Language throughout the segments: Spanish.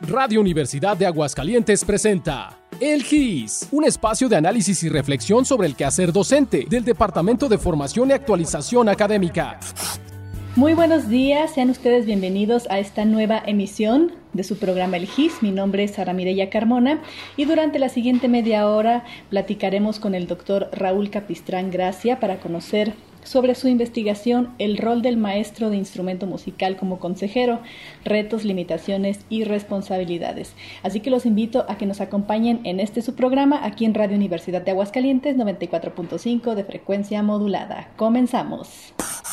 Radio Universidad de Aguascalientes presenta El GIS, un espacio de análisis y reflexión sobre el quehacer docente del Departamento de Formación y Actualización Académica. Muy buenos días, sean ustedes bienvenidos a esta nueva emisión de su programa El GIS. Mi nombre es Sara Mireya Carmona y durante la siguiente media hora platicaremos con el doctor Raúl Capistrán Gracia para conocer sobre su investigación, el rol del maestro de instrumento musical como consejero, retos, limitaciones y responsabilidades. Así que los invito a que nos acompañen en su programa aquí en Radio Universidad de Aguascalientes 94.5 de frecuencia modulada. Comenzamos.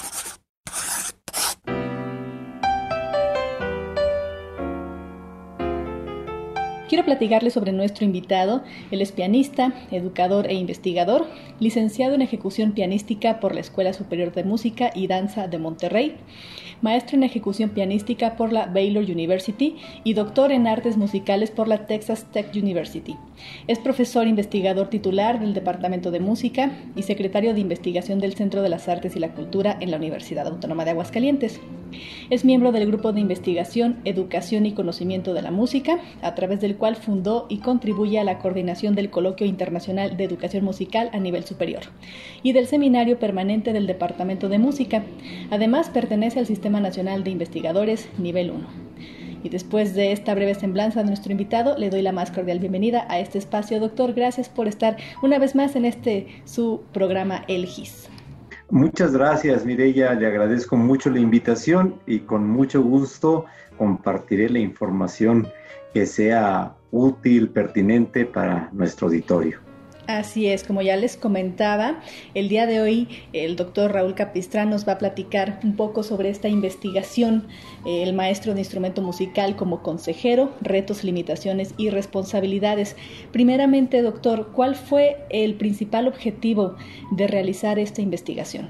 Quiero platicarles sobre nuestro invitado. Él es pianista, educador e investigador, licenciado en ejecución pianística por la Escuela Superior de Música y Danza de Monterrey, maestro en ejecución pianística por la Baylor University y doctor en artes musicales por la Texas Tech University. Es profesor investigador titular del Departamento de Música y secretario de investigación del Centro de las Artes y la Cultura en la Universidad Autónoma de Aguascalientes. Es miembro del grupo de investigación, educación y conocimiento de la música, a través del cual fundó y contribuye a la coordinación del Coloquio Internacional de Educación Musical a nivel superior y del Seminario Permanente del Departamento de Música. Además, pertenece al Sistema Nacional de Investigadores Nivel 1. Y después de esta breve semblanza de nuestro invitado, le doy la más cordial bienvenida a este espacio. Doctor, gracias por estar una vez más en su programa El GIS. Muchas gracias, Mireya. Le agradezco mucho la invitación y con mucho gusto compartiré la información que sea útil, pertinente para nuestro auditorio. Así es, como ya les comentaba, el día de hoy el doctor Raúl Capistrán nos va a platicar un poco sobre esta investigación, el maestro de instrumento musical como consejero, retos, limitaciones y responsabilidades. Primeramente, doctor, ¿cuál fue el principal objetivo de realizar esta investigación?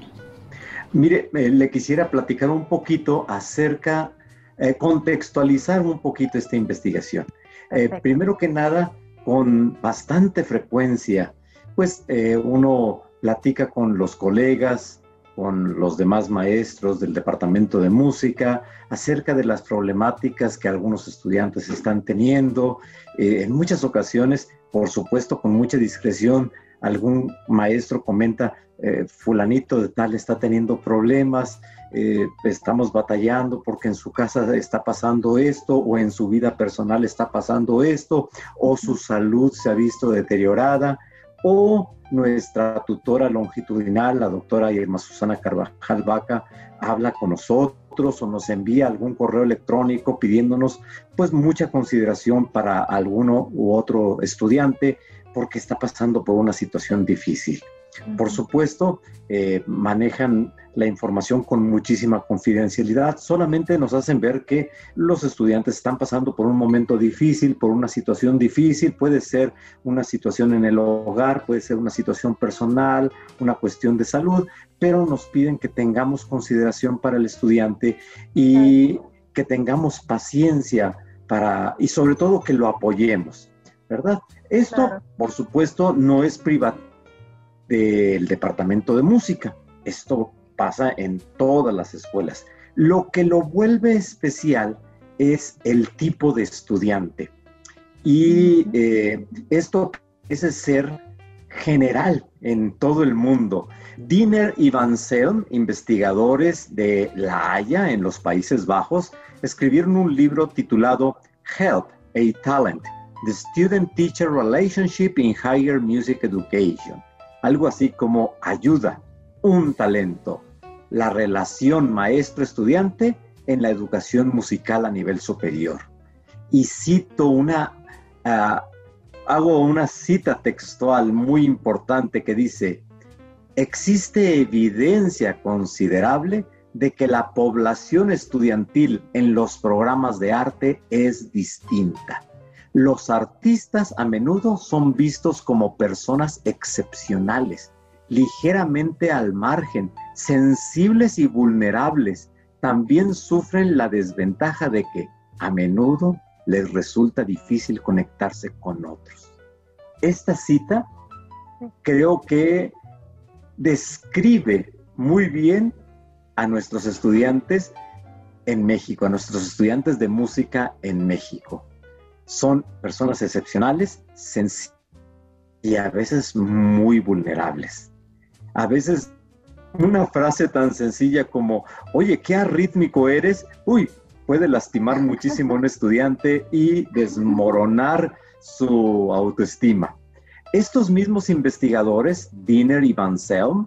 Mire, le quisiera platicar un poquito acerca, contextualizar un poquito esta investigación. Primero que nada, con bastante frecuencia, pues uno platica con los colegas, con los demás maestros del Departamento de Música, acerca de las problemáticas que algunos estudiantes están teniendo. En muchas ocasiones, por supuesto, con mucha discreción, algún maestro comenta, fulanito de tal está teniendo problemas, estamos batallando porque en su casa está pasando esto, o en su vida personal está pasando esto, o su salud se ha visto deteriorada, o nuestra tutora longitudinal, la doctora Irma Susana Carvajal Vaca, habla con nosotros o nos envía algún correo electrónico pidiéndonos pues mucha consideración para alguno u otro estudiante porque está pasando por una situación difícil. Por supuesto, manejan la información con muchísima confidencialidad, solamente nos hacen ver que los estudiantes están pasando por un momento difícil, por una situación difícil, puede ser una situación en el hogar, puede ser una situación personal, una cuestión de salud, pero nos piden que tengamos consideración para el estudiante y que tengamos paciencia y sobre todo que lo apoyemos, ¿verdad? Esto, por supuesto, no es privado del Departamento de Música. Esto pasa en todas las escuelas. Lo que lo vuelve especial es el tipo de estudiante. Y esto parece ser general en todo el mundo. Diener y Van Zelm, investigadores de La Haya en los Países Bajos, escribieron un libro titulado Help, a Talent, The Student-Teacher Relationship in Higher Music Education. Algo así como ayuda, un talento, la relación maestro-estudiante en la educación musical a nivel superior. Y hago una cita textual muy importante que dice: existe evidencia considerable de que la población estudiantil en los programas de arte es distinta. Los artistas a menudo son vistos como personas excepcionales, ligeramente al margen, sensibles y vulnerables. También sufren la desventaja de que a menudo les resulta difícil conectarse con otros. Esta cita creo que describe muy bien a nuestros estudiantes en México, a nuestros estudiantes de música en México. Son personas excepcionales, sencillas y a veces muy vulnerables. A veces una frase tan sencilla como, oye, qué arrítmico eres, puede lastimar muchísimo a un estudiante y desmoronar su autoestima. Estos mismos investigadores, Diener y Van Zelm,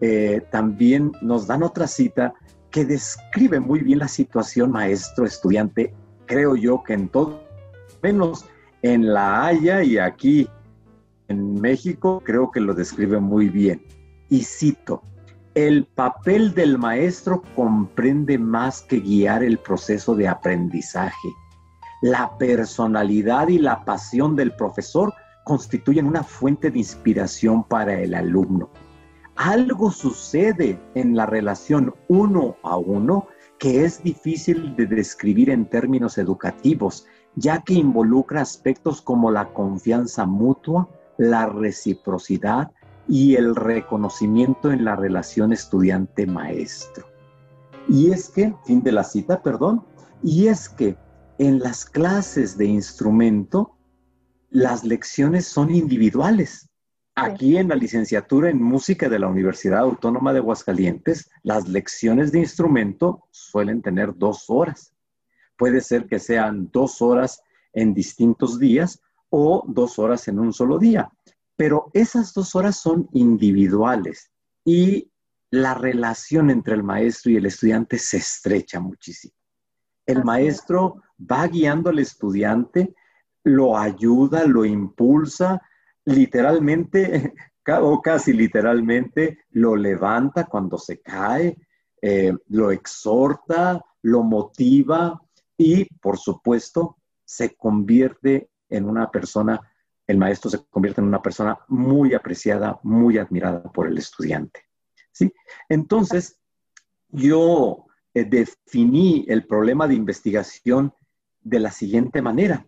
también nos dan otra cita que describe muy bien la situación maestro-estudiante, creo yo que en todo, menos en La Haya y aquí en México, creo que lo describe muy bien. Y cito, el papel del maestro comprende más que guiar el proceso de aprendizaje. La personalidad y la pasión del profesor constituyen una fuente de inspiración para el alumno. Algo sucede en la relación uno a uno que es difícil de describir en términos educativos, ya que involucra aspectos como la confianza mutua, la reciprocidad y el reconocimiento en la relación estudiante-maestro. Y es que, fin de la cita, perdón, y es que en las clases de instrumento, las lecciones son individuales. Aquí en la licenciatura en música de la Universidad Autónoma de Aguascalientes, las lecciones de instrumento suelen tener 2 horas. Puede ser que sean 2 horas en distintos días o 2 horas en un solo día. Pero esas 2 horas son individuales y la relación entre el maestro y el estudiante se estrecha muchísimo. El maestro va guiando al estudiante, lo ayuda, lo impulsa, literalmente o casi literalmente lo levanta cuando se cae, lo exhorta, lo motiva y, por supuesto, se convierte en una persona, el maestro se convierte en una persona muy apreciada, muy admirada por el estudiante. ¿Sí? Entonces, yo definí el problema de investigación de la siguiente manera.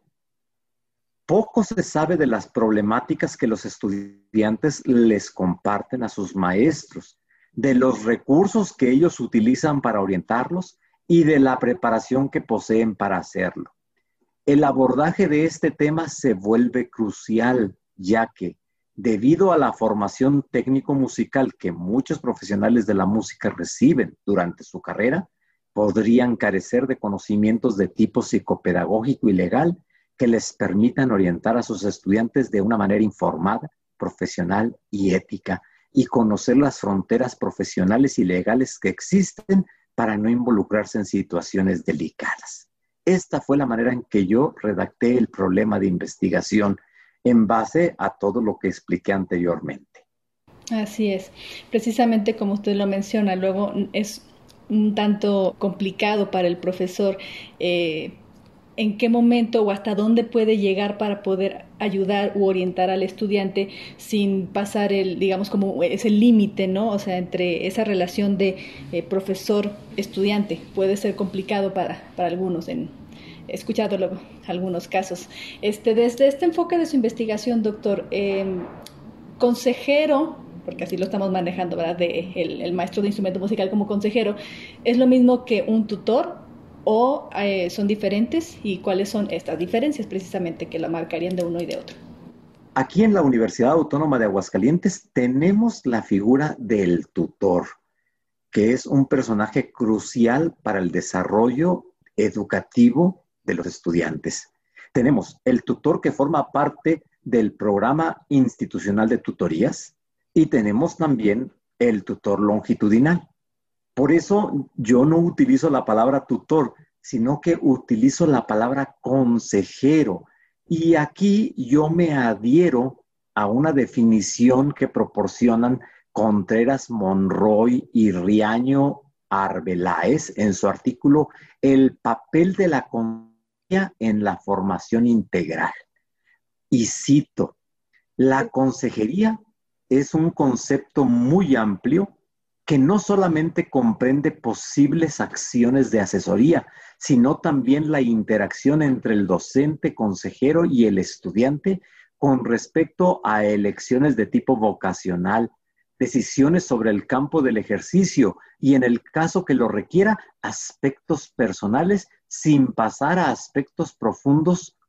Poco se sabe de las problemáticas que los estudiantes les comparten a sus maestros, de los recursos que ellos utilizan para orientarlos y de la preparación que poseen para hacerlo. El abordaje de este tema se vuelve crucial, ya que, debido a la formación técnico-musical que muchos profesionales de la música reciben durante su carrera, podrían carecer de conocimientos de tipo psicopedagógico y legal que les permitan orientar a sus estudiantes de una manera informada, profesional y ética, y conocer las fronteras profesionales y legales que existen para no involucrarse en situaciones delicadas. Esta fue la manera en que yo redacté el problema de investigación en base a todo lo que expliqué anteriormente. Así es. Precisamente como usted lo menciona, luego es un tanto complicado para el profesor en qué momento o hasta dónde puede llegar para poder ayudar u orientar al estudiante sin pasar digamos como ese límite, ¿no? O sea, entre esa relación de profesor-estudiante puede ser complicado para algunos. He escuchado algunos casos. Desde este enfoque de su investigación, doctor, consejero, porque así lo estamos manejando, ¿verdad? El maestro de instrumento musical como consejero, ¿es lo mismo que un tutor o son diferentes? ¿Y cuáles son estas diferencias precisamente que la marcarían de uno y de otro? Aquí en la Universidad Autónoma de Aguascalientes tenemos la figura del tutor, que es un personaje crucial para el desarrollo educativo de los estudiantes. Tenemos el tutor que forma parte del programa institucional de tutorías y tenemos también el tutor longitudinal. Por eso yo no utilizo la palabra tutor, sino que utilizo la palabra consejero. Y aquí yo me adhiero a una definición que proporcionan Contreras Monroy y Riaño Arbeláez en su artículo El papel de la consejería en la formación integral. Y cito, la consejería es un concepto muy amplio que no solamente comprende posibles acciones de asesoría, sino también la interacción entre el docente, consejero y el estudiante con respecto a elecciones de tipo vocacional, decisiones sobre el campo del ejercicio y, en el caso que lo requiera, aspectos personales sin pasar a aspectos profundos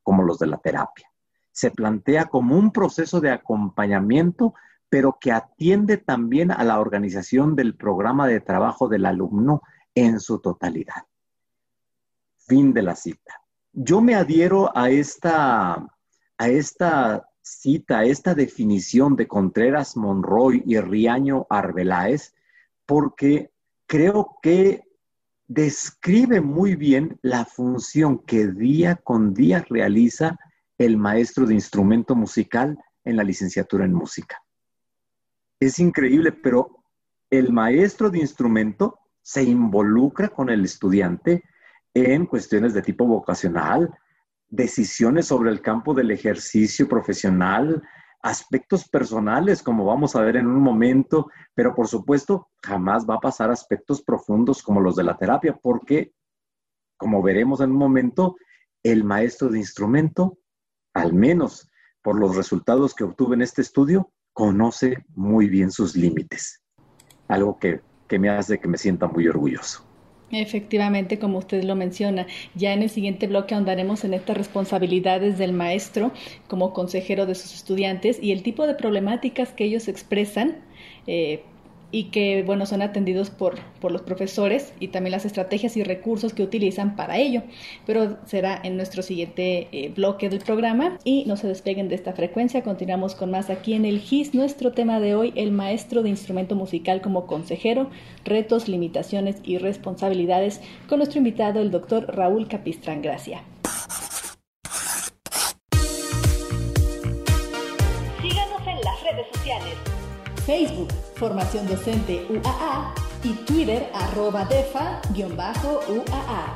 como los de la terapia. Se plantea como un proceso de acompañamiento, pero que atiende también a la organización del programa de trabajo del alumno en su totalidad. Fin de la cita. Yo me adhiero a esta cita, a esta definición de Contreras Monroy y Riaño Arbeláez, porque creo que describe muy bien la función que día con día realiza el maestro de instrumento musical en la licenciatura en música. Es increíble, pero el maestro de instrumento se involucra con el estudiante en cuestiones de tipo vocacional, decisiones sobre el campo del ejercicio profesional, aspectos personales, como vamos a ver en un momento, pero por supuesto jamás va a pasar a aspectos profundos como los de la terapia, porque, como veremos en un momento, el maestro de instrumento, al menos por los resultados que obtuve en este estudio, conoce muy bien sus límites. Algo que me hace que me sienta muy orgulloso. Efectivamente, como usted lo menciona, ya en el siguiente bloque ahondaremos en estas responsabilidades del maestro como consejero de sus estudiantes y el tipo de problemáticas que ellos expresan y que, bueno, son atendidos por los profesores y también las estrategias y recursos que utilizan para ello. Pero será en nuestro siguiente bloque del programa y no se despeguen de esta frecuencia. Continuamos con más aquí en el GIS. Nuestro tema de hoy, el maestro de instrumento musical como consejero, retos, limitaciones y responsabilidades, con nuestro invitado, el doctor Raúl Capistrán Gracia. Síganos en las redes sociales. Facebook, Formación Docente UAA y Twitter, @defa_UAA.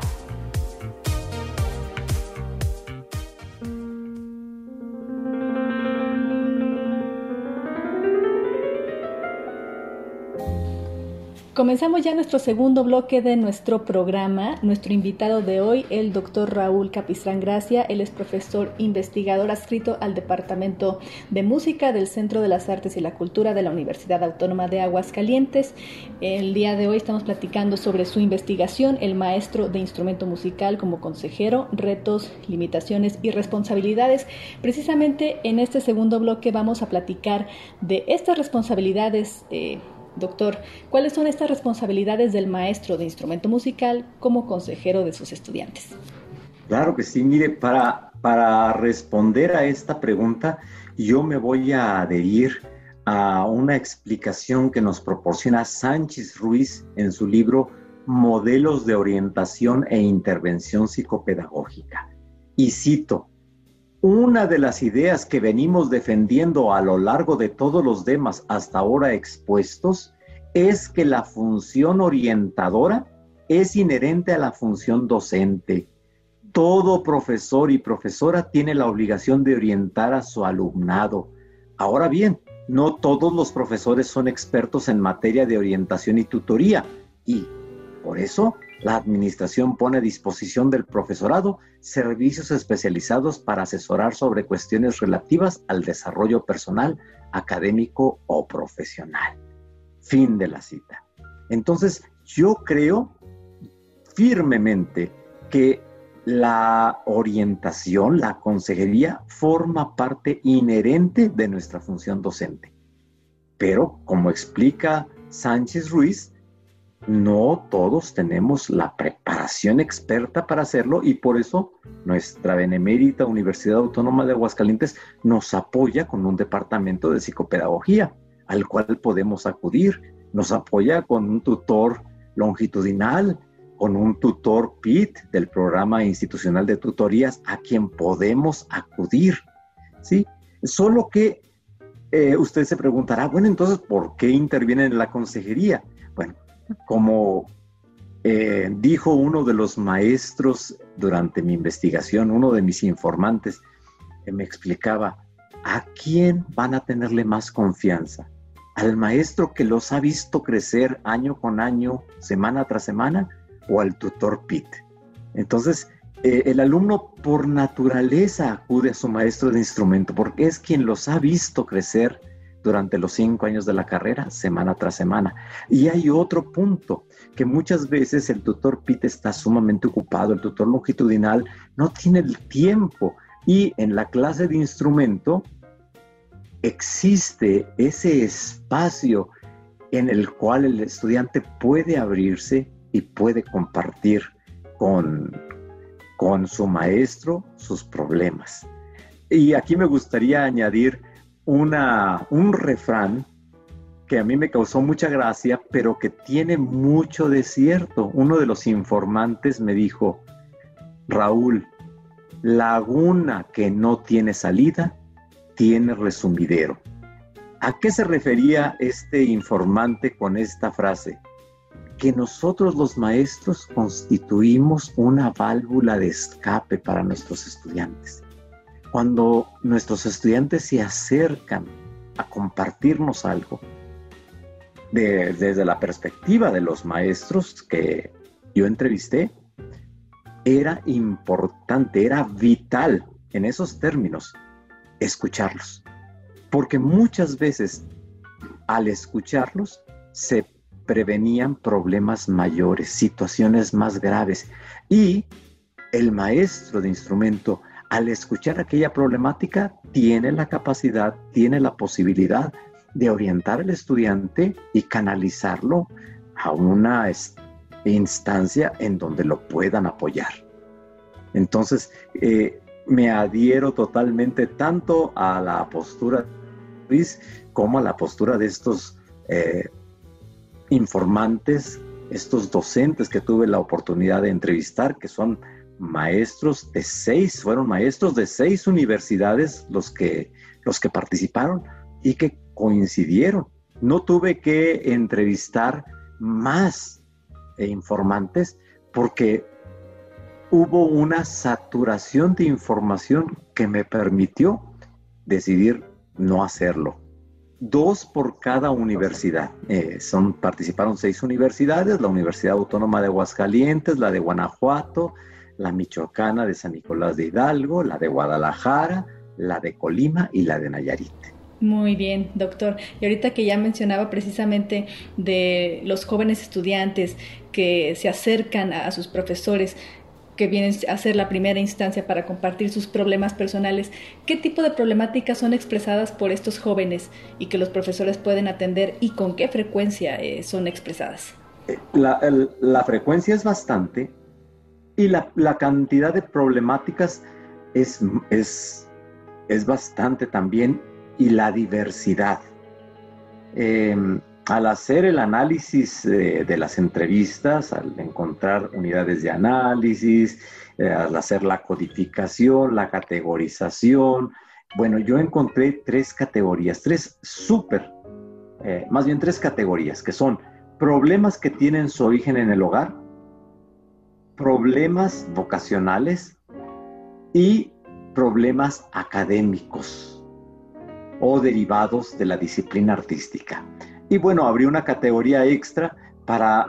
Comenzamos ya nuestro segundo bloque de nuestro programa. Nuestro invitado de hoy, el doctor Raúl Capistrán Gracia. Él es profesor investigador adscrito al Departamento de Música del Centro de las Artes y la Cultura de la Universidad Autónoma de Aguascalientes. El día de hoy estamos platicando sobre su investigación, el maestro de instrumento musical como consejero, retos, limitaciones y responsabilidades. Precisamente en este segundo bloque vamos a platicar de estas responsabilidades. Doctor, ¿cuáles son estas responsabilidades del maestro de instrumento musical como consejero de sus estudiantes? Claro que sí. Mire, para responder a esta pregunta, yo me voy a adherir a una explicación que nos proporciona Sánchez Ruiz en su libro Modelos de Orientación e Intervención Psicopedagógica. Y cito: una de las ideas que venimos defendiendo a lo largo de todos los temas hasta ahora expuestos es que la función orientadora es inherente a la función docente. Todo profesor y profesora tiene la obligación de orientar a su alumnado. Ahora bien, no todos los profesores son expertos en materia de orientación y tutoría, y por eso la administración pone a disposición del profesorado servicios especializados para asesorar sobre cuestiones relativas al desarrollo personal, académico o profesional. Fin de la cita. Entonces, yo creo firmemente que la orientación, la consejería, forma parte inherente de nuestra función docente. Pero, como explica Sánchez Ruiz, no todos tenemos la preparación experta para hacerlo y por eso nuestra benemérita Universidad Autónoma de Aguascalientes nos apoya con un departamento de psicopedagogía al cual podemos acudir. Nos apoya con un tutor longitudinal, con un tutor PIT del Programa Institucional de Tutorías a quien podemos acudir, ¿sí? Solo que usted se preguntará, bueno, entonces, ¿por qué intervienen en la consejería? Bueno, como dijo uno de los maestros durante mi investigación, uno de mis informantes, me explicaba, ¿a quién van a tenerle más confianza? ¿Al maestro que los ha visto crecer año con año, semana tras semana, o al tutor PIT? Entonces, el alumno por naturaleza acude a su maestro de instrumento, porque es quien los ha visto crecer durante los 5 años de la carrera, semana tras semana. Y hay otro punto, que muchas veces el tutor PIT está sumamente ocupado, el tutor longitudinal no tiene el tiempo Y en la clase de instrumento existe ese espacio en el cual el estudiante puede abrirse y puede compartir con su maestro sus problemas. Y aquí me gustaría añadir un refrán que a mí me causó mucha gracia, pero que tiene mucho de cierto. Uno de los informantes me dijo: Raúl, laguna que no tiene salida, tiene resumidero. ¿A qué se refería este informante con esta frase? Que nosotros los maestros constituimos una válvula de escape para nuestros estudiantes. Cuando nuestros estudiantes se acercan a compartirnos algo, desde la perspectiva de los maestros que yo entrevisté, era importante, era vital en esos términos escucharlos. Porque muchas veces al escucharlos se prevenían problemas mayores, situaciones más graves. Y el maestro de instrumento, al escuchar aquella problemática, tiene la capacidad, tiene la posibilidad de orientar al estudiante y canalizarlo a una instancia en donde lo puedan apoyar. Entonces, me adhiero totalmente tanto a la postura de Luis como a la postura de estos informantes, estos docentes que tuve la oportunidad de entrevistar, que son maestros de 6, fueron maestros de 6 universidades los que participaron y que coincidieron. No tuve que entrevistar más informantes porque hubo una saturación de información que me permitió decidir no hacerlo. 2 por cada universidad. Participaron 6 universidades: la Universidad Autónoma de Aguascalientes, la de Guanajuato, la Michoacana de San Nicolás de Hidalgo, la de Guadalajara, la de Colima y la de Nayarit. Muy bien, doctor. Y ahorita que ya mencionaba precisamente de los jóvenes estudiantes que se acercan a sus profesores, que vienen a ser la primera instancia para compartir sus problemas personales, ¿qué tipo de problemáticas son expresadas por estos jóvenes y que los profesores pueden atender y con qué frecuencia son expresadas? La frecuencia es bastante y la cantidad de problemáticas es bastante también, y la diversidad. Al hacer el análisis de las entrevistas, al encontrar unidades de análisis, al hacer la codificación, la categorización, bueno, yo encontré 3 categorías, 3 categorías, que son problemas que tienen su origen en el hogar, problemas vocacionales y problemas académicos o derivados de la disciplina artística. Y bueno, abrí una categoría extra para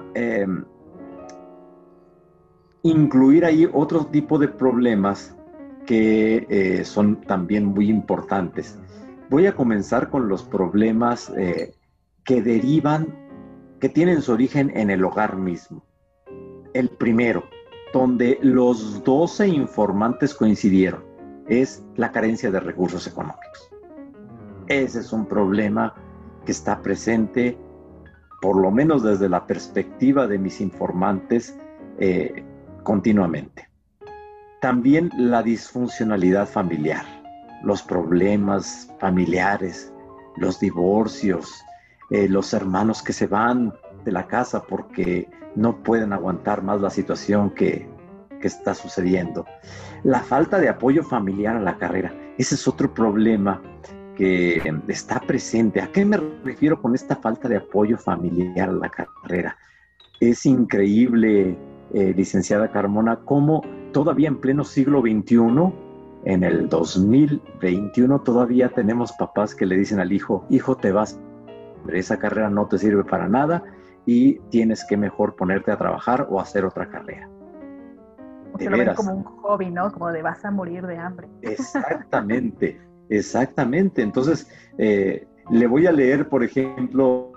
incluir ahí otro tipo de problemas que son también muy importantes. Voy a comenzar con los problemas que tienen su origen en el hogar mismo. El primero, donde los 12 informantes coincidieron, es la carencia de recursos económicos. Ese es un problema que está presente, por lo menos desde la perspectiva de mis informantes, continuamente. También la disfuncionalidad familiar, los problemas familiares, los divorcios, los hermanos que se van de la casa porque no pueden aguantar más la situación que está sucediendo. La falta de apoyo familiar a la carrera, ese es otro problema que está presente. ¿A qué me refiero con esta falta de apoyo familiar a la carrera? Es increíble, licenciada Carmona, cómo todavía en pleno siglo XXI, en el 2021, todavía tenemos papás que le dicen al hijo: hijo, te vas, esa carrera no te sirve para nada y tienes que mejor ponerte a trabajar o hacer otra carrera. Porque lo ven como un hobby, ¿no? Como de vas a morir de hambre. Exactamente. Exactamente. Entonces, le voy a leer, por ejemplo,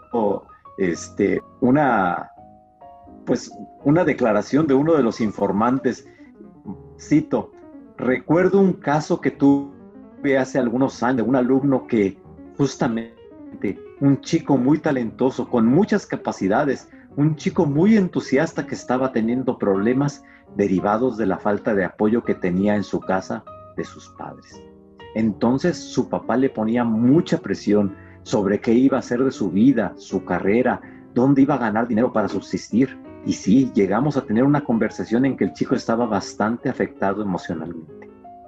una declaración de uno de los informantes. Cito: Recuerdo un caso que tuve hace algunos años de un alumno que justamente, un chico muy talentoso, con muchas capacidades, un chico muy entusiasta que estaba teniendo problemas derivados de la falta de apoyo que tenía en su casa de sus padres. Entonces su papá le ponía mucha presión sobre qué iba a hacer de su vida, su carrera, dónde iba a ganar dinero para subsistir. Y sí, llegamos a tener una conversación en que el chico estaba bastante afectado emocionalmente.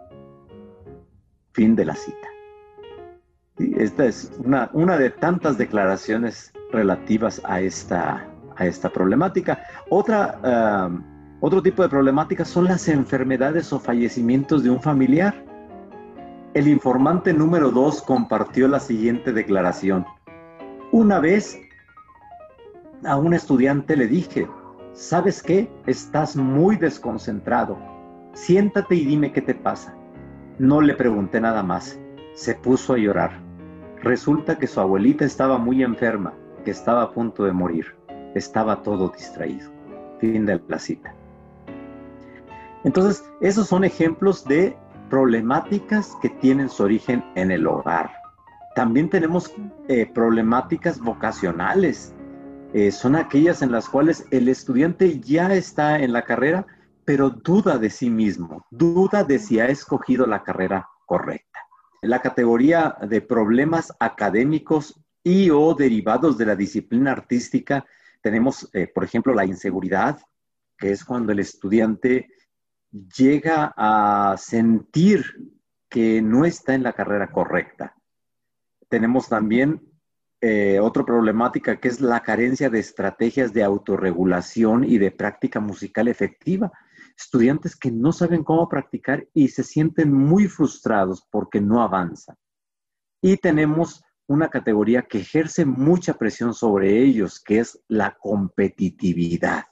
Fin de la cita. Sí, esta es una de tantas declaraciones relativas a esta problemática. Otro tipo de problemáticas son las enfermedades o fallecimientos de un familiar. El informante número 2 compartió la siguiente declaración. Una vez a un estudiante le dije, ¿sabes qué? Estás muy desconcentrado. Siéntate y dime qué te pasa. No le pregunté nada más. Se puso a llorar. Resulta que su abuelita estaba muy enferma, que estaba a punto de morir. Estaba todo distraído. Fin de la cita. Entonces, esos son ejemplos de problemáticas que tienen su origen en el hogar. También tenemos problemáticas vocacionales. Son aquellas en las cuales el estudiante ya está en la carrera, pero duda de sí mismo, duda de si ha escogido la carrera correcta. La categoría de problemas académicos y o derivados de la disciplina artística, tenemos, por ejemplo, la inseguridad, que es cuando el estudiante llega a sentir que no está en la carrera correcta. Tenemos también otra problemática que es la carencia de estrategias de autorregulación y de práctica musical efectiva. Estudiantes que no saben cómo practicar y se sienten muy frustrados porque no avanzan. Y tenemos una categoría que ejerce mucha presión sobre ellos, que es la competitividad.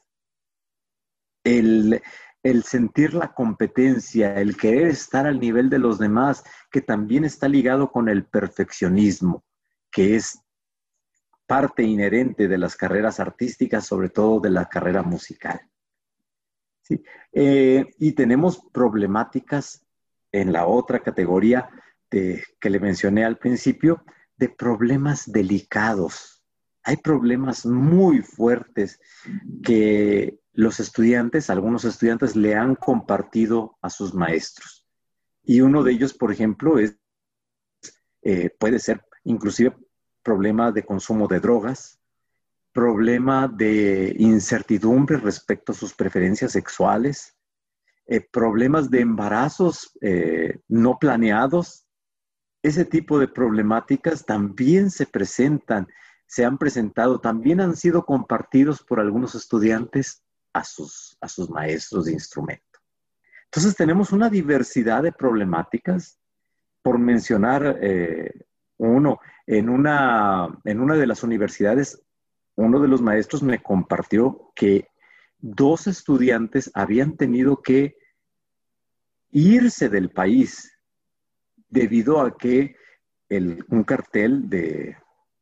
El sentir la competencia, el querer estar al nivel de los demás, que también está ligado con el perfeccionismo, que es parte inherente de las carreras artísticas, sobre todo de la carrera musical. ¿Sí? Y tenemos problemáticas en la otra categoría que le mencioné al principio, de problemas delicados. Hay problemas muy fuertes que algunos estudiantes le han compartido a sus maestros. Y uno de ellos, por ejemplo, puede ser inclusive problema de consumo de drogas, problema de incertidumbre respecto a sus preferencias sexuales, problemas de embarazos no planeados. Ese tipo de problemáticas también se han presentado, también han sido compartidos por algunos estudiantes a sus maestros de instrumento. Entonces tenemos una diversidad de problemáticas. Por mencionar uno, en una de las universidades, uno de los maestros me compartió que 2 estudiantes habían tenido que irse del país debido a que un cartel de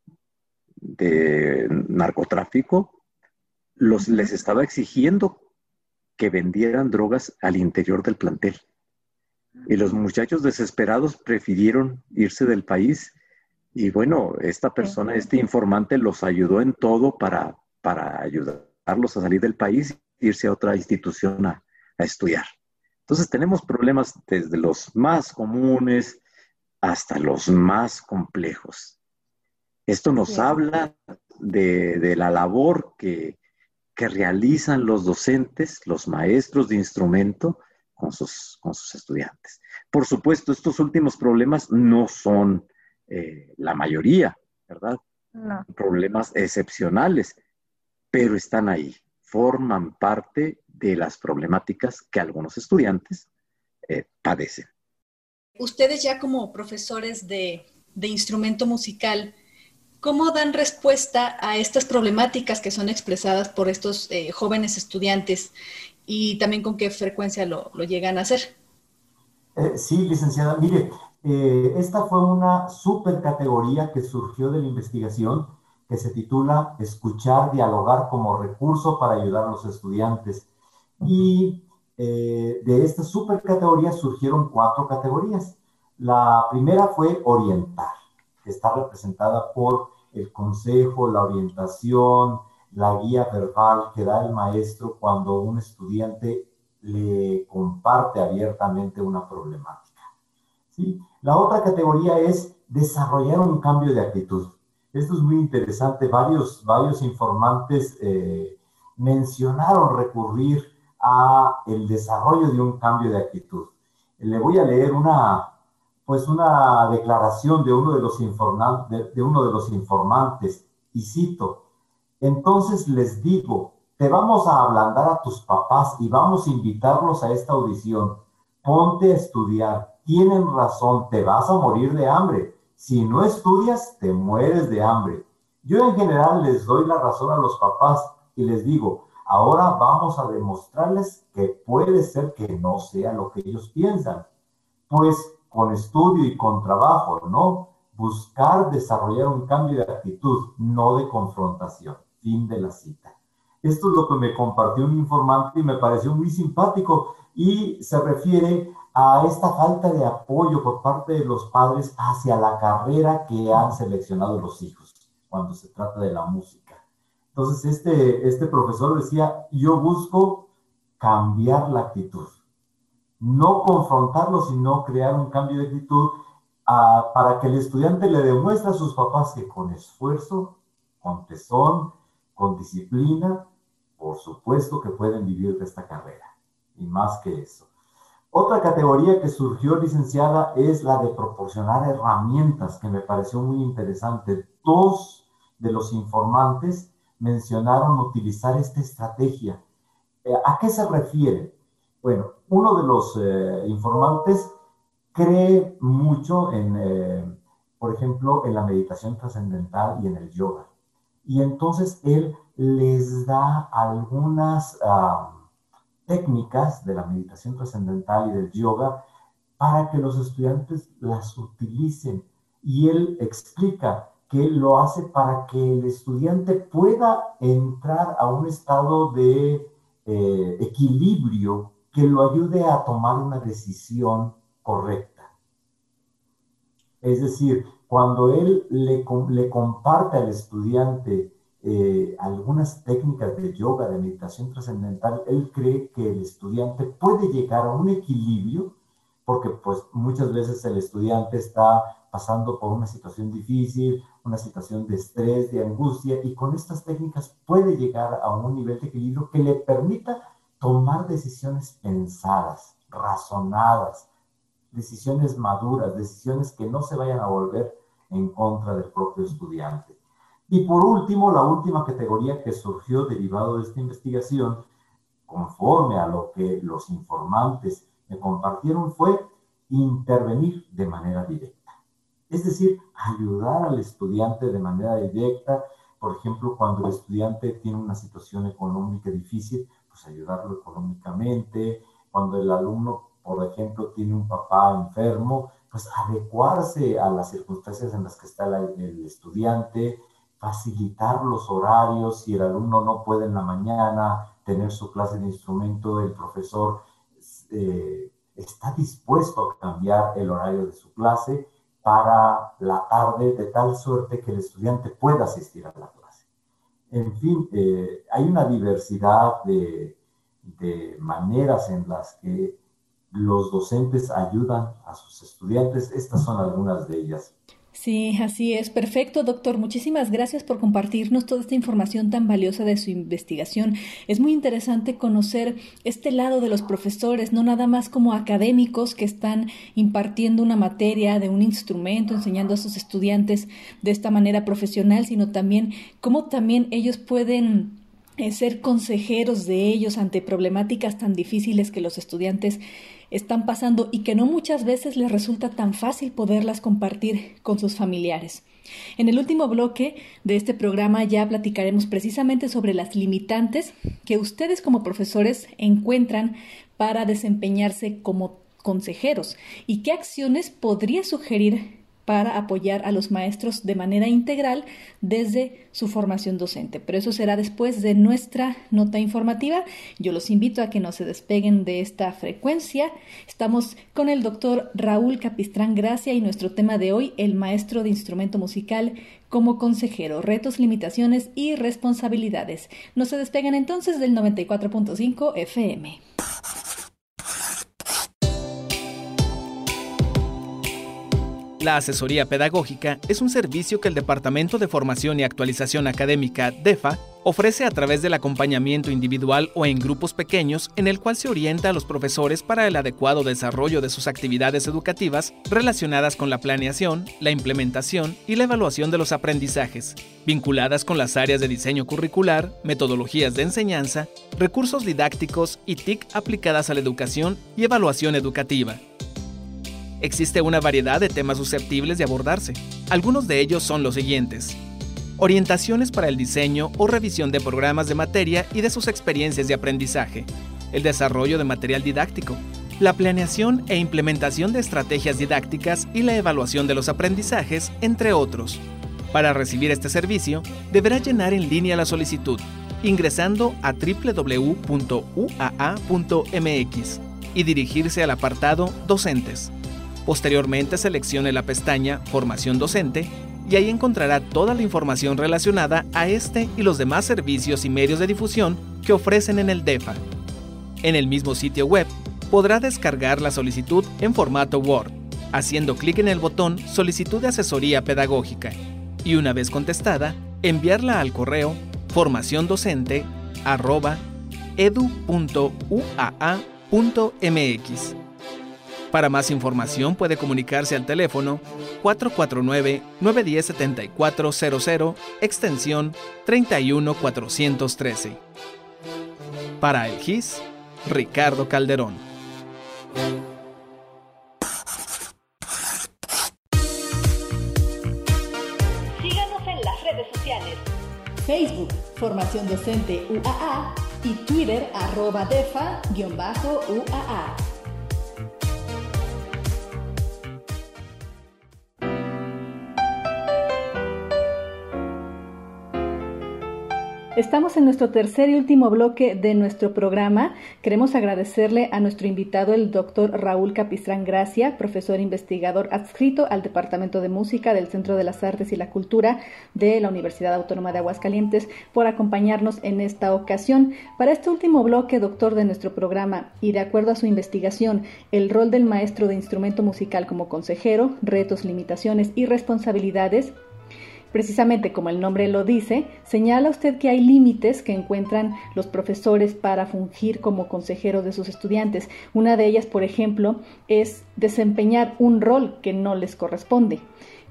narcotráfico les estaba exigiendo que vendieran drogas al interior del plantel. Y los muchachos desesperados prefirieron irse del país. Y bueno, esta persona, este informante, los ayudó en todo para ayudarlos a salir del país e irse a otra institución a estudiar. Entonces tenemos problemas desde los más comunes hasta los más complejos. Esto nos habla de la labor que realizan los docentes, los maestros de instrumento con sus estudiantes. Por supuesto, estos últimos problemas no son la mayoría, ¿verdad? No. Problemas excepcionales, pero están ahí, forman parte de las problemáticas que algunos estudiantes padecen. Ustedes ya como profesores de instrumento musical, ¿cómo dan respuesta a estas problemáticas que son expresadas por estos jóvenes estudiantes y también con qué frecuencia lo llegan a hacer? Sí, licenciada. Mire, esta fue una supercategoría que surgió de la investigación que se titula Escuchar, dialogar como recurso para ayudar a los estudiantes. Y de esta supercategoría surgieron 4 categorías. La primera fue orientar, que está representada por el consejo, la orientación, la guía verbal que da el maestro cuando un estudiante le comparte abiertamente una problemática. ¿Sí? La otra categoría es desarrollar un cambio de actitud. Esto es muy interesante. Varios informantes mencionaron recurrir a el desarrollo de un cambio de actitud. Le voy a leer una declaración de uno de los informantes, y cito: entonces les digo, te vamos a ablandar a tus papás y vamos a invitarlos a esta audición. Ponte a estudiar, tienen razón, te vas a morir de hambre. Si no estudias, te mueres de hambre. Yo en general les doy la razón a los papás y les digo, ahora vamos a demostrarles que puede ser que no sea lo que ellos piensan. Pues con estudio y con trabajo, ¿no? Buscar desarrollar un cambio de actitud, no de confrontación. Fin de la cita. Esto es lo que me compartió un informante y me pareció muy simpático y se refiere a esta falta de apoyo por parte de los padres hacia la carrera que han seleccionado los hijos cuando se trata de la música. Entonces este profesor decía, yo busco cambiar la actitud, no confrontarlo, sino crear un cambio de actitud para que el estudiante le demuestre a sus papás que con esfuerzo, con tesón, con disciplina, por supuesto que pueden vivir de esta carrera, y más que eso. Otra categoría que surgió, licenciada, es la de proporcionar herramientas, que me pareció muy interesante. 2 de los informantes mencionaron utilizar esta estrategia. ¿A qué se refiere? Bueno, uno de los informantes cree mucho en, por ejemplo, en la meditación trascendental y en el yoga. Y entonces él les da algunas técnicas de la meditación trascendental y del yoga para que los estudiantes las utilicen. Y él explica que lo hace para que el estudiante pueda entrar a un estado de equilibrio que lo ayude a tomar una decisión correcta. Es decir, cuando él le comparte al estudiante algunas técnicas de yoga, de meditación trascendental, él cree que el estudiante puede llegar a un equilibrio, porque pues muchas veces el estudiante está pasando por una situación difícil, una situación de estrés, de angustia, y con estas técnicas puede llegar a un nivel de equilibrio que le permita tomar decisiones pensadas, razonadas, decisiones maduras, decisiones que no se vayan a volver en contra del propio estudiante. Y por último, la última categoría que surgió derivado de esta investigación, conforme a lo que los informantes me compartieron, fue intervenir de manera directa. Es decir, ayudar al estudiante de manera directa. Por ejemplo, cuando el estudiante tiene una situación económica difícil, pues ayudarlo económicamente. Cuando el alumno, por ejemplo, tiene un papá enfermo, pues adecuarse a las circunstancias en las que está el estudiante, facilitar los horarios. Si el alumno no puede en la mañana tener su clase de instrumento, el profesor está dispuesto a cambiar el horario de su clase para la tarde, de tal suerte que el estudiante pueda asistir a la clase. En fin, hay una diversidad de maneras en las que los docentes ayudan a sus estudiantes. Estas son algunas de ellas. Sí, así es. Perfecto, doctor. Muchísimas gracias por compartirnos toda esta información tan valiosa de su investigación. Es muy interesante conocer este lado de los profesores, no nada más como académicos que están impartiendo una materia de un instrumento, enseñando a sus estudiantes de esta manera profesional, sino también cómo también ellos pueden ser consejeros de ellos ante problemáticas tan difíciles que los estudiantes están pasando y que no muchas veces les resulta tan fácil poderlas compartir con sus familiares. En el último bloque de este programa ya platicaremos precisamente sobre las limitantes que ustedes como profesores encuentran para desempeñarse como consejeros y qué acciones podría sugerir para apoyar a los maestros de manera integral desde su formación docente. Pero eso será después de nuestra nota informativa. Yo los invito a que no se despeguen de esta frecuencia. Estamos con el doctor Raúl Capistrán Gracia y nuestro tema de hoy, el maestro de instrumento musical como consejero, retos, limitaciones y responsabilidades. No se despeguen entonces del 94.5 FM. La asesoría pedagógica es un servicio que el Departamento de Formación y Actualización Académica, DEFA, ofrece a través del acompañamiento individual o en grupos pequeños en el cual se orienta a los profesores para el adecuado desarrollo de sus actividades educativas relacionadas con la planeación, la implementación y la evaluación de los aprendizajes, vinculadas con las áreas de diseño curricular, metodologías de enseñanza, recursos didácticos y TIC aplicadas a la educación y evaluación educativa. Existe una variedad de temas susceptibles de abordarse. Algunos de ellos son los siguientes: orientaciones para el diseño o revisión de programas de materia y de sus experiencias de aprendizaje, el desarrollo de material didáctico, la planeación e implementación de estrategias didácticas y la evaluación de los aprendizajes, entre otros. Para recibir este servicio, deberá llenar en línea la solicitud, ingresando a www.uaa.mx y dirigirse al apartado Docentes. Posteriormente seleccione la pestaña Formación Docente y ahí encontrará toda la información relacionada a este y los demás servicios y medios de difusión que ofrecen en el DEFA. En el mismo sitio web podrá descargar la solicitud en formato Word, haciendo clic en el botón Solicitud de asesoría pedagógica y una vez contestada, enviarla al correo formaciondocente@edu.uaa.mx. Para más información puede comunicarse al teléfono 449-910-7400, extensión 31413. Para el GIS, Ricardo Calderón. Síganos en las redes sociales. Facebook, Formación Docente UAA y Twitter @defa_UAA. Estamos en nuestro tercer y último bloque de nuestro programa. Queremos agradecerle a nuestro invitado, el doctor Raúl Capistrán Gracia, profesor investigador adscrito al Departamento de Música del Centro de las Artes y la Cultura de la Universidad Autónoma de Aguascalientes, por acompañarnos en esta ocasión. Para este último bloque, doctor, de nuestro programa, y de acuerdo a su investigación, el rol del maestro de instrumento musical como consejero, retos, limitaciones y responsabilidades, precisamente como el nombre lo dice, señala usted que hay límites que encuentran los profesores para fungir como consejeros de sus estudiantes. Una de ellas, por ejemplo, es desempeñar un rol que no les corresponde.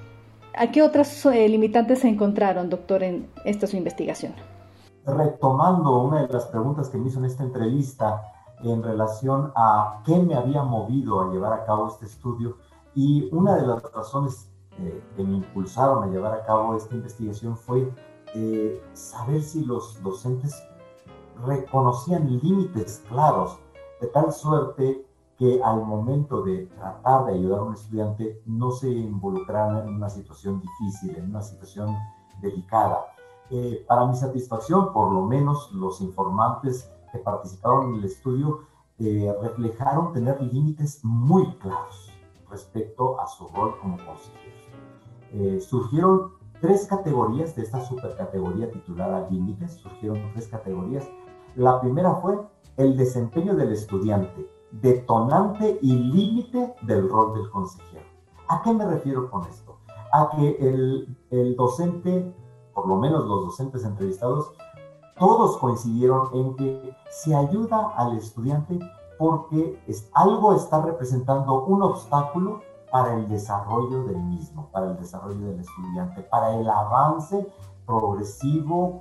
¿A qué otras limitantes se encontraron, doctor, en esta su investigación? Retomando una de las preguntas que me hizo en esta entrevista en relación a qué me había movido a llevar a cabo este estudio, y una de las razones que me impulsaron a llevar a cabo esta investigación fue saber si los docentes reconocían límites claros, de tal suerte que al momento de tratar de ayudar a un estudiante no se involucraran en una situación difícil, en una situación delicada. Para mi satisfacción, por lo menos los informantes que participaron en el estudio reflejaron tener límites muy claros respecto a su rol como consejeros. Surgieron tres categorías de esta supercategoría titulada límites, surgieron tres categorías. La primera fue el desempeño del estudiante, detonante y límite del rol del consejero. ¿A qué me refiero con esto? A que el docente, por lo menos los docentes entrevistados, todos coincidieron en que se ayuda al estudiante porque algo está representando un obstáculo para el desarrollo del mismo, para el desarrollo del estudiante, para el avance progresivo,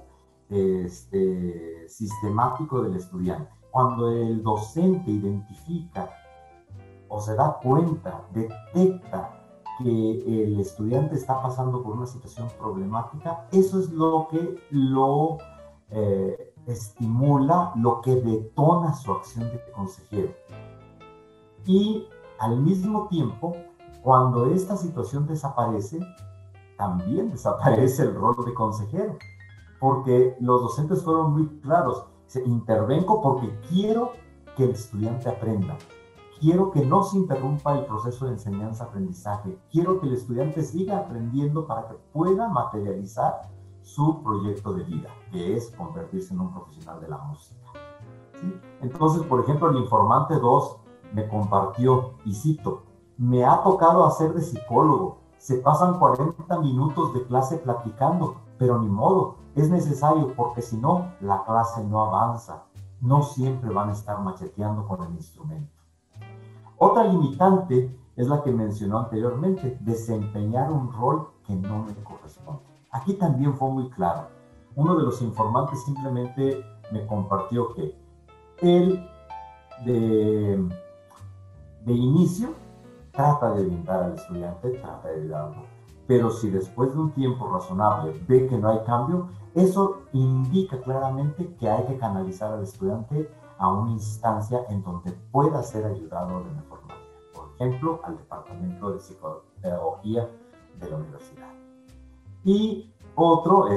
sistemático del estudiante. Cuando el docente identifica o se da cuenta, detecta que el estudiante está pasando por una situación problemática, eso es lo que lo estimula, lo que detona su acción de consejero. Y al mismo tiempo, Cuando esta situación desaparece, también desaparece el rol de consejero, porque los docentes fueron muy claros. Intervengo porque quiero que el estudiante aprenda, quiero que no se interrumpa el proceso de enseñanza-aprendizaje, quiero que el estudiante siga aprendiendo para que pueda materializar su proyecto de vida, que es convertirse en un profesional de la música. ¿Sí? Entonces, por ejemplo, el informante 2 me compartió, y cito, me ha tocado hacer de psicólogo, se pasan 40 minutos de clase platicando, pero ni modo, es necesario porque si no, la clase no avanza, no siempre van a estar macheteando con el instrumento. Otra limitante es la que mencionó anteriormente, desempeñar un rol que no me corresponde. Aquí también fue muy claro. Uno de los informantes simplemente me compartió que él de inicio trata de orientar al estudiante, trata de ayudarlo, pero si después de un tiempo razonable ve que no hay cambio, eso indica claramente que hay que canalizar al estudiante a una instancia en donde pueda ser ayudado de mejor manera. Por ejemplo, al departamento de psicopedagogía de la universidad. Y otro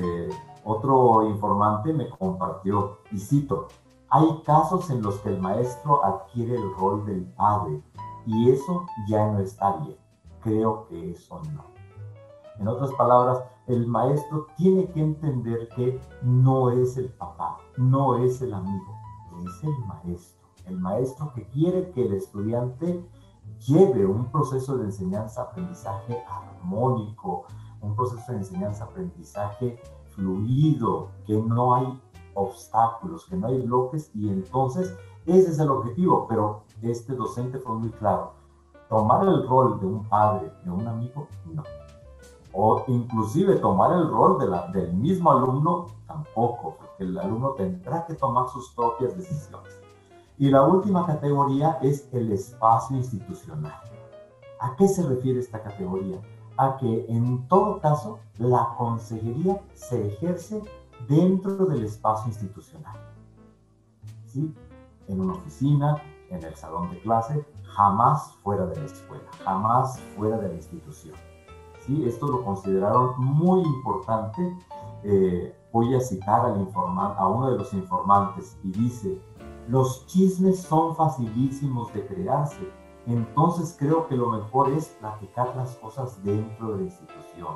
informante me compartió, y cito, hay casos en los que el maestro adquiere el rol del padre y eso ya no está bien. Creo que eso no. En otras palabras, el maestro tiene que entender que no es el papá, no es el amigo, es el maestro que quiere que el estudiante lleve un proceso de enseñanza-aprendizaje armónico, un proceso de enseñanza-aprendizaje fluido, que no hay obstáculos, que no hay bloques, y entonces ese es el objetivo. Pero este docente fue muy claro, tomar el rol de un padre, de un amigo, no. O inclusive tomar el rol del mismo alumno, tampoco, porque el alumno tendrá que tomar sus propias decisiones. Y la última categoría es el espacio institucional. ¿A qué se refiere esta categoría? A que en todo caso la consejería se ejerce dentro del espacio institucional. ¿Sí? En una oficina, en el salón de clase, jamás fuera de la escuela, jamás fuera de la institución. ¿Sí? Esto lo consideraron muy importante. Voy a citar a uno de los informantes y dice, los chismes son facilísimos de crearse, entonces creo que lo mejor es platicar las cosas dentro de la institución,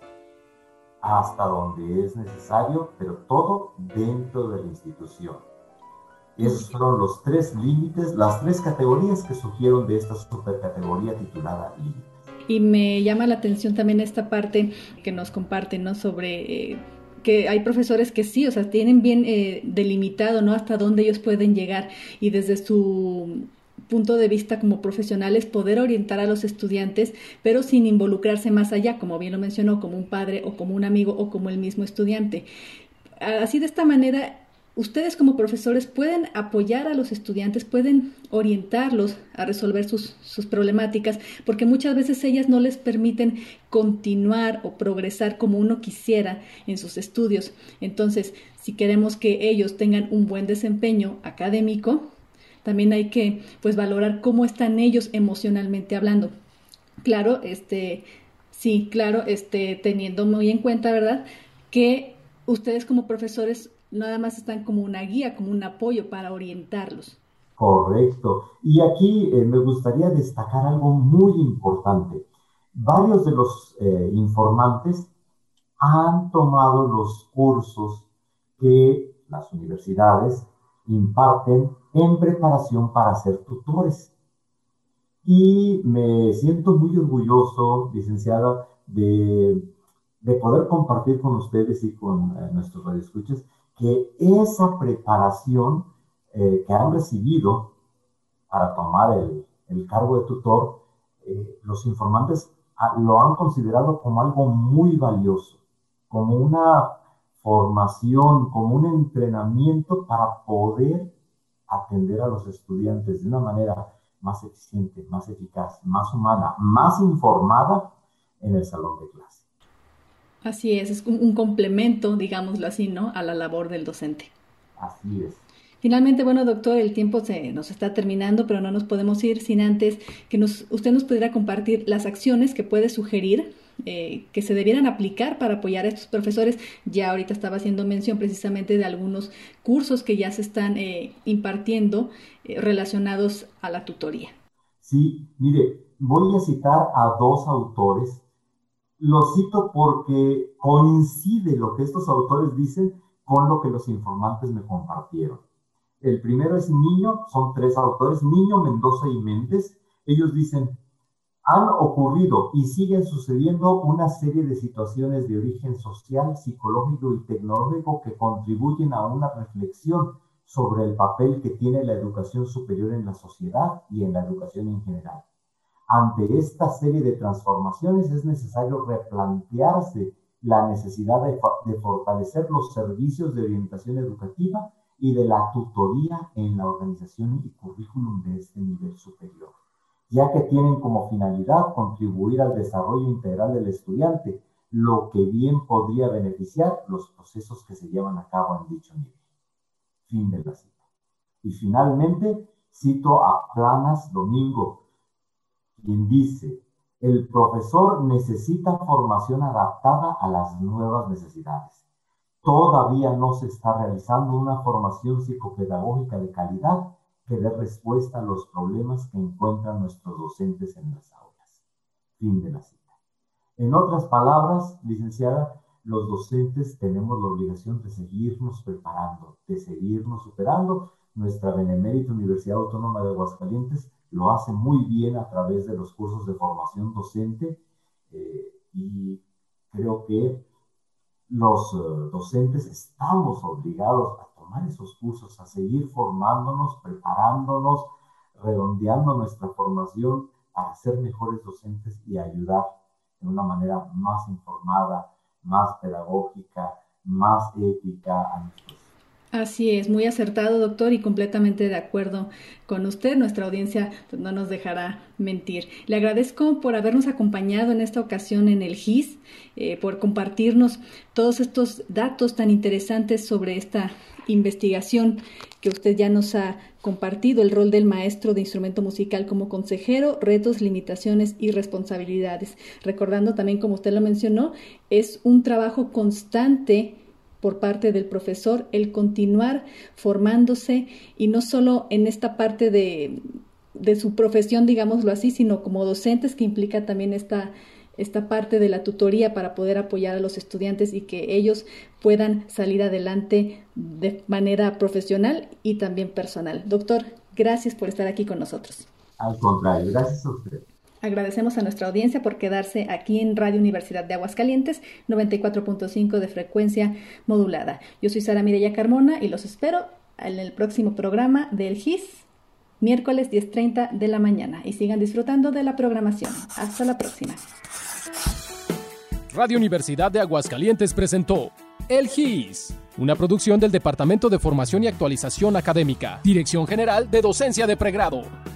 hasta donde es necesario, pero todo dentro de la institución. Esos fueron los 3 límites, las 3 categorías que surgieron de esta supercategoría titulada límites. Y me llama la atención también esta parte que nos comparten, ¿no? Sobre que hay profesores que sí, o sea, tienen bien delimitado, ¿no? Hasta dónde ellos pueden llegar, y desde su punto de vista como profesionales poder orientar a los estudiantes, pero sin involucrarse más allá, como bien lo mencionó, como un padre o como un amigo o como el mismo estudiante. Así, de esta manera, ustedes como profesores pueden apoyar a los estudiantes, pueden orientarlos a resolver sus problemáticas, porque muchas veces ellas no les permiten continuar o progresar como uno quisiera en sus estudios. Entonces, si queremos que ellos tengan un buen desempeño académico, también hay que valorar cómo están ellos emocionalmente hablando. Claro, teniendo muy en cuenta, ¿verdad?, que ustedes como profesores nada más están como una guía, como un apoyo para orientarlos. Correcto. Y aquí me gustaría destacar algo muy importante. Varios de los informantes han tomado los cursos que las universidades imparten en preparación para ser tutores. Y me siento muy orgulloso, licenciada, de poder compartir con ustedes y con nuestros radioescuchas que esa preparación que han recibido para tomar el cargo de tutor, los informantes lo han considerado como algo muy valioso, como una formación, como un entrenamiento para poder atender a los estudiantes de una manera más eficiente, más eficaz, más humana, más informada en el salón de clase. Así es un complemento, digámoslo así, ¿no?, a la labor del docente. Así es. Finalmente, bueno, doctor, el tiempo se nos está terminando, pero no nos podemos ir sin antes que usted nos pudiera compartir las acciones que puede sugerir que se debieran aplicar para apoyar a estos profesores. Ya ahorita estaba haciendo mención precisamente de algunos cursos que ya se están impartiendo relacionados a la tutoría. Sí, mire, voy a citar a 2 autores. Los cito porque coincide lo que estos autores dicen con lo que los informantes me compartieron. El primero es Niño, son 3 autores, Niño, Mendoza y Méndez. Ellos dicen: han ocurrido y siguen sucediendo una serie de situaciones de origen social, psicológico y tecnológico que contribuyen a una reflexión sobre el papel que tiene la educación superior en la sociedad y en la educación en general. Ante esta serie de transformaciones es necesario replantearse la necesidad de fortalecer los servicios de orientación educativa y de la tutoría en la organización y currículum de este nivel superior, ya que tienen como finalidad contribuir al desarrollo integral del estudiante, lo que bien podría beneficiar los procesos que se llevan a cabo en dicho nivel. Fin de la cita. Y finalmente, cito a Planas Domingo, quien dice: el profesor necesita formación adaptada a las nuevas necesidades. Todavía no se está realizando una formación psicopedagógica de calidad que dé respuesta a los problemas que encuentran nuestros docentes en las aulas. Fin de la cita. En otras palabras, licenciada, los docentes tenemos la obligación de seguirnos preparando, de seguirnos superando. Nuestra benemérita Universidad Autónoma de Aguascalientes lo hace muy bien a través de los cursos de formación docente y creo que los docentes estamos obligados a tomar esos cursos, a seguir formándonos, preparándonos, redondeando nuestra formación para ser mejores docentes y ayudar de una manera más informada, más pedagógica, más ética a nuestros. Así es, muy acertado, doctor, y completamente de acuerdo con usted. Nuestra audiencia pues, no nos dejará mentir. Le agradezco por habernos acompañado en esta ocasión en el GIS, por compartirnos todos estos datos tan interesantes sobre esta investigación que usted ya nos ha compartido, el rol del maestro de instrumento musical como consejero, retos, limitaciones y responsabilidades. Recordando también, como usted lo mencionó, es un trabajo constante por parte del profesor el continuar formándose y no solo en esta parte de su profesión, digámoslo así, sino como docentes, que implica también esta parte de la tutoría para poder apoyar a los estudiantes y que ellos puedan salir adelante de manera profesional y también personal. Doctor, gracias por estar aquí con nosotros. Al contrario, gracias a usted. Agradecemos a nuestra audiencia por quedarse aquí en Radio Universidad de Aguascalientes, 94.5 de frecuencia modulada. Yo soy Sara Mireya Carmona y los espero en el próximo programa del GIS, miércoles 10:30 de la mañana. Y sigan disfrutando de la programación. Hasta la próxima. Radio Universidad de Aguascalientes presentó El GIS, una producción del Departamento de Formación y Actualización Académica, Dirección General de Docencia de Pregrado.